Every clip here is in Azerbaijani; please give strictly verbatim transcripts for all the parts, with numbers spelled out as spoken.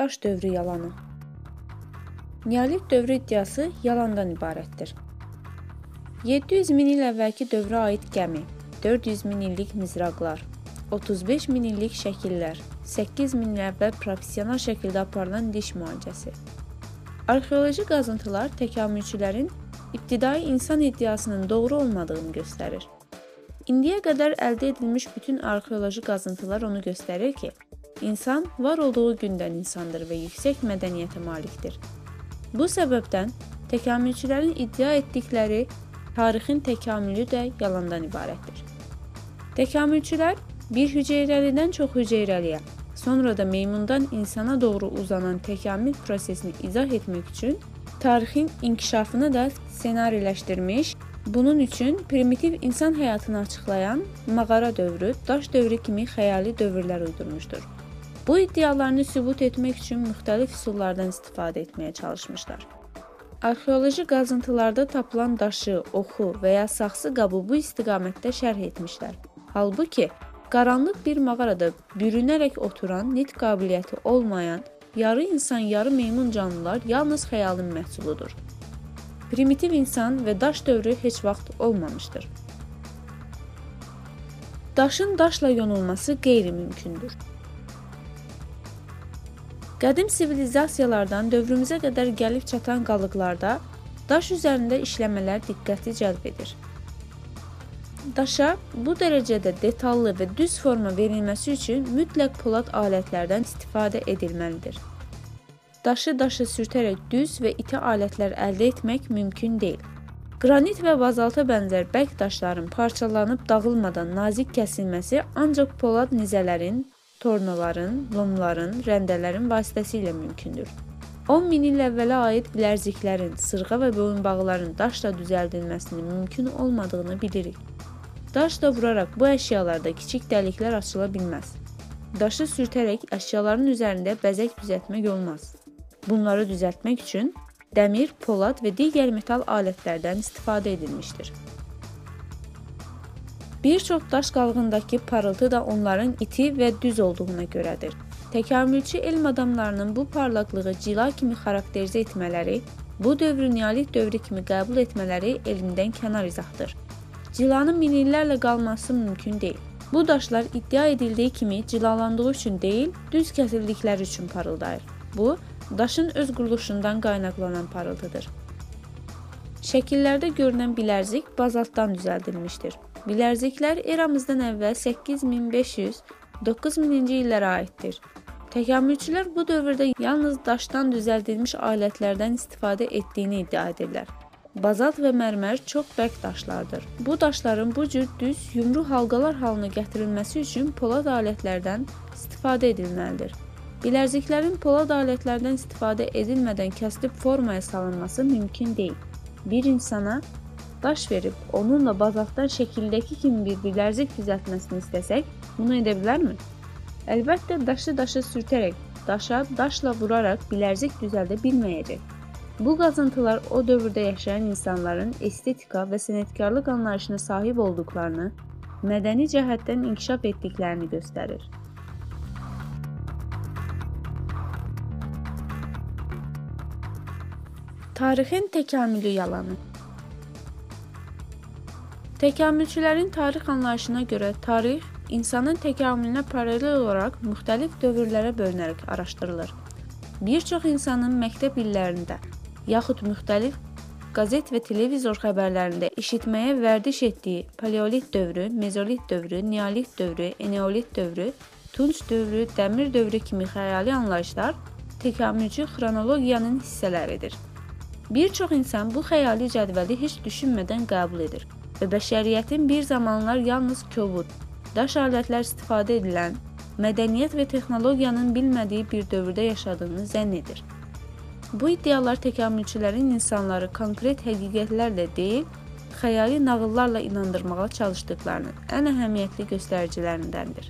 Daş dövrü yalanı. Neolit dövrü iddiası yalandan ibarətdir. yeddi yüz min il əvvəlki dövrə aid gəmi, dörd yüz min illik mizraqlar, otuz beş min illik şəkillər, səkkiz min il əvvəl professional şəkildə aparılan diş müalicəsi. Arxeoloji qazıntılar təkamülçülərin ibtidai insan iddiasının doğru olmadığını göstərir. İndiyə qədər əldə edilmiş bütün arxeoloji qazıntılar onu göstərir ki, insan var olduğu gündən insandır və yüksək mədəniyyətə malikdir. Bu səbəbdən təkamülçülərin iddia etdikləri tarixin təkamülü də yalandan ibarətdir. Təkamülçülər bir hüceyrəlidən çox hüceyrəliyə, sonra da meymundan insana doğru uzanan təkamül prosesini izah etmək üçün tarixin inkişafını da ssenariləşdirmiş, bunun üçün primitiv insan həyatını açıqlayan mağara dövrü, daş dövrü kimi xəyali dövrlər uydurmuşdur. Bu iddialarını sübut etmək üçün müxtəlif üsullardan istifadə etməyə çalışmışlar. Arxeoloji qazıntılarda tapılan daşı, oxu və ya saxsı qabı bu istiqamətdə şərh etmişlər. Halbuki, qaranlıq bir mağarada bürünərək oturan, nitq qabiliyyəti olmayan, yarı insan, yarı meymun canlılar yalnız xəyalın məhsuludur. Primitiv insan və daş dövrü heç vaxt olmamışdır. Daşın daşla yonulması qeyri-mümkündür. Qədim sivilizasiyalardan dövrümüzə qədər gəlib çatan qalıqlarda daş üzərində işləmələr diqqəti cəlb edir. Daşa bu dərəcədə detallı və düz forma verilməsi üçün mütləq polad alətlərdən istifadə edilməlidir. Daşı daşa sürtərək düz və iti alətlər əldə etmək mümkün deyil. Qranit və bazalta bənzər bərk daşların parçalanıb dağılmadan nazik kəsilməsi ancaq polad nizələrin, tornaların, lomların, rəndələrin vasitəsilə mümkündür. on min il əvvələ aid bilərziklərin, sırğa və boyunbağların daşla düzəldilməsinin mümkün olmadığını bilirik. Daşla vuraraq bu əşyalarda kiçik dəliklər açıla bilməz. Daşı sürtərək əşyaların üzərində bəzək düzəltmək olmaz. Bunları düzəltmək üçün dəmir, polad və digər metal alətlərdən istifadə edilmişdir. Bir çox daş qalığındakı parıltı da onların iti və düz olduğuna görədir. Təkamülçü elm adamlarının bu parlaqlığı cila kimi xarakterizə etmələri, bu dövrü neolit dövrü kimi qəbul etmələri elmdən kənar izahdır. Cilanın min illərlə qalması mümkün deyil. Bu daşlar iddia edildiyi kimi cilalandığı üçün deyil, düz kəsildikləri üçün parıldayır. Bu, daşın öz quruluşundan qaynaqlanan parıltıdır. Şəkillərdə görünən bilərzik bazaltdan düzəldilmişdir. Bilərziklər eramızdan əvvəl səkkiz min beş yüz - doqquz mininci illərə aiddir. Təkamülçülər bu dövrdə yalnız daşdan düzəldilmiş alətlərdən istifadə etdiyini iddia edirlər. Bazalt və mərmər çox bərk daşlardır. Bu daşların bu cür düz, yumru halqalar halına gətirilməsi üçün polad alətlərdən istifadə edilməlidir. Bilərziklərin polad alətlərdən istifadə edilmədən kəsilib formaya salınması mümkün deyil. Bir insana daş verib, onunla bazaltdan şəkildəki kimi bir bilərzik düzəltməsini istəsək, bunu edə bilərmi? Əlbəttə, daşı daşa sürtərək, daşa daşla vuraraq bilərzik düzəldə bilməyəcək. Bu qazıntılar o dövrdə yaşayan insanların estetika və sənətkarlıq anlayışına sahib olduqlarını, mədəni cəhətdən inkişaf etdiklərini göstərir. Tarixin təkamülü yalanı. Təkamülçülərin tarix anlayışına görə tarix, insanın təkamülünə paralel olaraq müxtəlif dövrlərə bölünərək araşdırılır. Bir çox insanın məktəb illərində, yaxud müxtəlif qazet və televizor xəbərlərində eşitməyə vərdiş etdiyi paleolit dövrü, mezolit dövrü, neolit dövrü, eneolit dövrü, tunç dövrü, dəmir dövrü kimi xəyali anlayışlar təkamülçü xronologiyanın hissələridir. Bir çox insan bu xəyali cədvəli heç düşünmədən qəbul edir və bəşəriyyətin bir zamanlar yalnız kobud, daş alətlər istifadə edilən, mədəniyyət və texnologiyanın bilmədiyi bir dövrdə yaşadığını zənn edir. Bu iddialar təkamülçülərin insanları konkret həqiqətlərlə deyil, xəyali nağıllarla inandırmağa çalışdıqlarının ən əhəmiyyətli göstəricilərindəndir.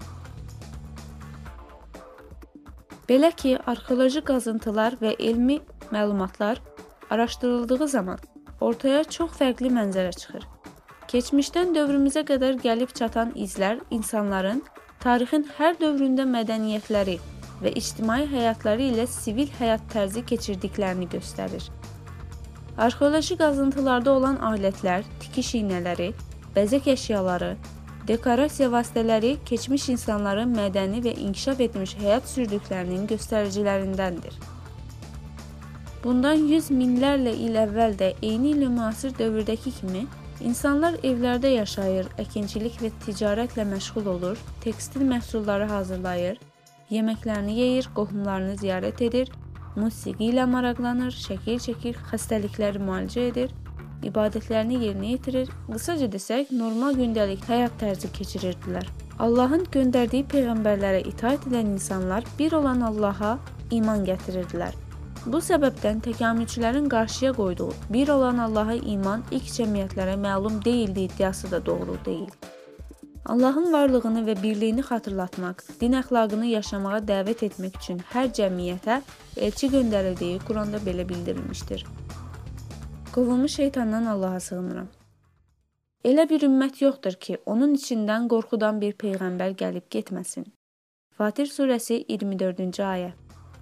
Belə ki, arxeoloji qazıntılar və elmi məlumatlar araşdırıldığı zaman ortaya çox fərqli mənzərə çıxır. Keçmişdən dövrümüzə qədər gəlib çatan izlər insanların tarixin hər dövründə mədəniyyətləri, və ictimai həyatları ilə sivil həyat tərzi keçirdiklərini göstərir. Arxeoloji qazıntılarda olan alətlər, tikiş iynələri, bəzək əşyaları, dekorasiya vasitələri keçmiş insanların mədəni və inkişaf etmiş həyat sürdüklərinin göstəricilərindəndir. Bundan yüz minlərlə il əvvəl də eyni ilə müasir dövrdəki kimi insanlar evlərdə yaşayır, əkinçilik və ticarətlə məşğul olur, tekstil məhsulları hazırlayır, yeməklərini yeyir, qohumlarını ziyarət edir, musiqi ilə maraqlanır, şəkil çəkir, xəstəlikləri müalicə edir, ibadətlərini yerinə yetirir, qısaca desək, normal gündəlik həyat tərzi keçirirdilər. Allahın göndərdiyi peyğəmbərlərə itaat edən insanlar bir olan Allaha iman gətirirdilər. Bu səbəbdən təkamülçülərin qarşıya qoyduğu bir olan Allaha iman ilk cəmiyyətlərə məlum deyildi iddiası da doğru deyil. Allahın varlığını və birliyini xatırlatmaq, din əxlaqını yaşamağa dəvət etmək üçün hər cəmiyyətə elçi göndərildiyi Quranda belə bildirilmişdir. Qovulmuş şeytandan Allaha sığınıram. Elə bir ümmət yoxdur ki, onun içindən qorxudan bir peyğəmbər gəlib getməsin. Fatir surəsi iyirmi dördüncü ayə.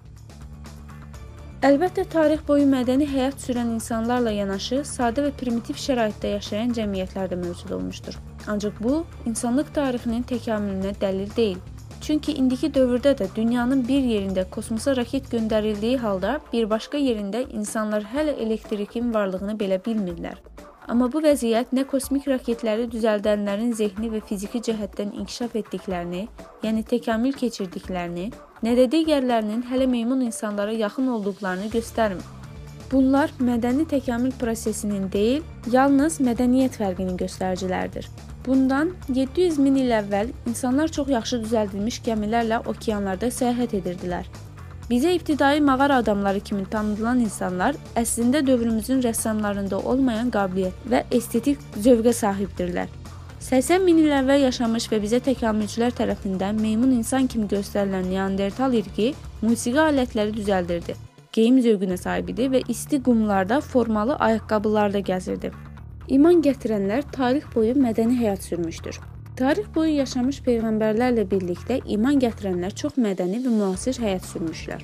Əlbəttə, tarix boyu mədəni həyat sürən insanlarla yanaşı, sadə və primitiv şəraitdə yaşayan cəmiyyətlər də mövcud olmuşdur. Ancaq bu, insanlıq tarixinin təkamülünə dəlil deyil. Çünki indiki dövrdə də dünyanın bir yerində kosmosa raket göndərildiyi halda, bir başqa yerində insanlar hələ elektrikin varlığını belə bilmirlər. Amma bu vəziyyət nə kosmik raketləri düzəldənlərin zehni və fiziki cəhətdən inkişaf etdiklərini, yəni təkamül keçirdiklərini, nə də digərlərinin hələ meymun insanlara yaxın olduqlarını göstərmir. Bunlar mədəni təkamül prosesinin deyil, yalnız mədəniyyət fərqinin göstəricilərdir. Bundan yeddi yüz min il əvvəl insanlar çox yaxşı düzəldilmiş gəmilərlə okeanlarda səyahət edirdilər. Bizə ibtidai mağara adamları kimi tanıdılan insanlar əslində dövrümüzün rəssamlarında olmayan qabiliyyət və estetik zövqə sahibdirlər. səksən min il əvvəl yaşamış və bizə təkamülçülər tərəfindən meymun insan kimi göstərilən Neandertal irqi musiqi alətləri düzəldirdi, geyim zövqünə sahib idi və isti qumlarda formalı ayaqqabılarda gəzirdi. İman gətirənlər tarix boyu mədəni həyat sürmüşdür. Tarix boyu yaşamış peyğəmbərlərlə birlikdə iman gətirənlər çox mədəni və müasir həyat sürmüşlər.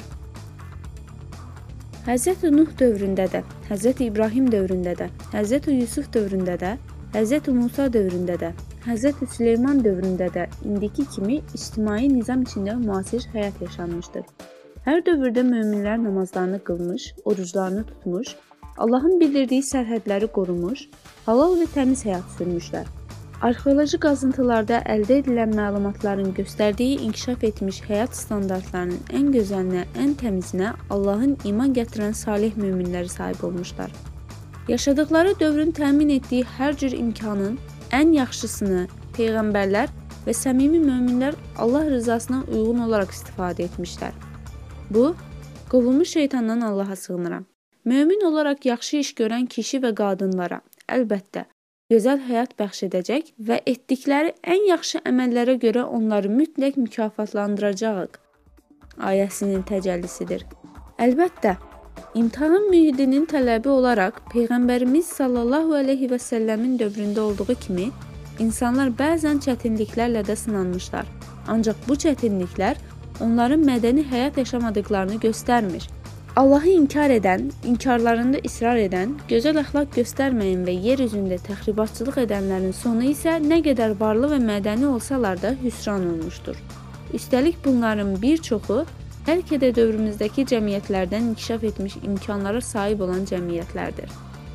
Həzrəti Nuh dövründə də, Həzrəti İbrahim dövründə də, Həzrəti Yusuf dövründə də, Həzrəti Musa dövründə də, Həzrəti Süleyman dövründə də indiki kimi ictimai nizam içində müasir həyat yaşanmışdır. Hər dövrdə möminlər namazlarını qılmış, oruclarını tutmuş, Allahın bildirdiyi sərhədləri qorumuş, halal və təmiz həyat sürmüşlər. Arxeoloji qazıntılarda əldə edilən məlumatların göstərdiyi inkişaf etmiş həyat standartlarının ən gözəlinə, ən təmizinə Allahın iman gətirən salih möminləri sahib olmuşlar. Yaşadıkları dövrün təmin etdiyi hər cür imkanın ən yaxşısını peyğəmbərlər və səmimi möminlər Allah rızasına uyğun olaraq istifadə etmişlər. Bu, qovulmuş şeytandan Allaha sığınıram. Mömin olaraq yaxşı iş görən kişi və qadınlara, əlbəttə, gözəl həyat bəxş edəcək və etdikləri ən yaxşı əməllərə görə onları mütləq mükafatlandıracağıq ayəsinin təcəllisidir. Əlbəttə, imtahan mühitinin tələbi olaraq Peyğəmbərimiz sallallahu əleyhi və səlləmin dövründə olduğu kimi insanlar bəzən çətinliklərlə də sınanmışlar. Ancaq bu çətinliklər onların mədəni həyat yaşamadıqlarını göstərmir. Allahı inkar edən, inkarlarında israr edən, gözəl əxlaq göstərməyən və yer üzündə təxribatçılıq edənlərin sonu isə nə qədər varlı və mədəni olsalar da hüsran olmuşdur. Üstəlik bunların bir çoxu bəlkə də dövrümüzdəki cəmiyyətlərdən inkişaf etmiş imkanlara sahib olan cəmiyyətlərdir.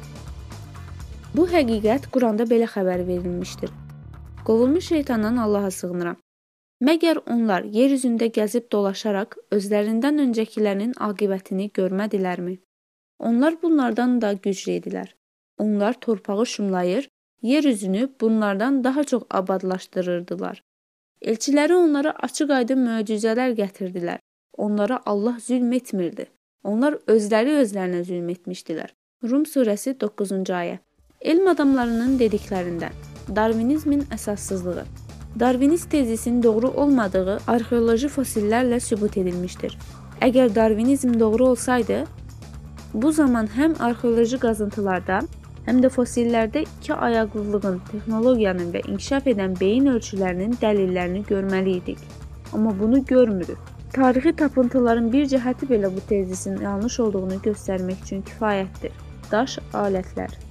Bu həqiqət Quranda belə xəbər verilmişdir. Qovulmuş şeytandan Allaha sığınıram. Məgər onlar yer üzündə gəzib dolaşaraq özlərindən öncəkilərin aqibətini görmədilərmi? Onlar bunlardan da güclü idilər. Onlar torpağı şumlayır, yer üzünü bunlardan daha çox abadlaşdırırdılar. Elçiləri onlara açıq-aydın möcüzələr gətirdilər. Onlara Allah zülm etmirdi. Onlar özləri özlərinə zülm etmişdilər. Rum surəsi doqquzuncu ayə. Elm adamlarının dediklərindən Darvinizmin əsassızlığı. Darvinist tezisinin doğru olmadığı arxeoloji fosillərlə sübut edilmişdir. Əgər Darvinizm doğru olsaydı, bu zaman həm arxeoloji qazıntılarda, həm də fosillərdə iki ayaqlılığın, texnologiyanın və inkişaf edən beyin ölçülərinin dəlillərini görməli idik. Amma bunu görmürük. Tarixi tapıntıların bir cəhəti belə bu tezisin yanlış olduğunu göstərmək üçün kifayətdir. Daş alətlər.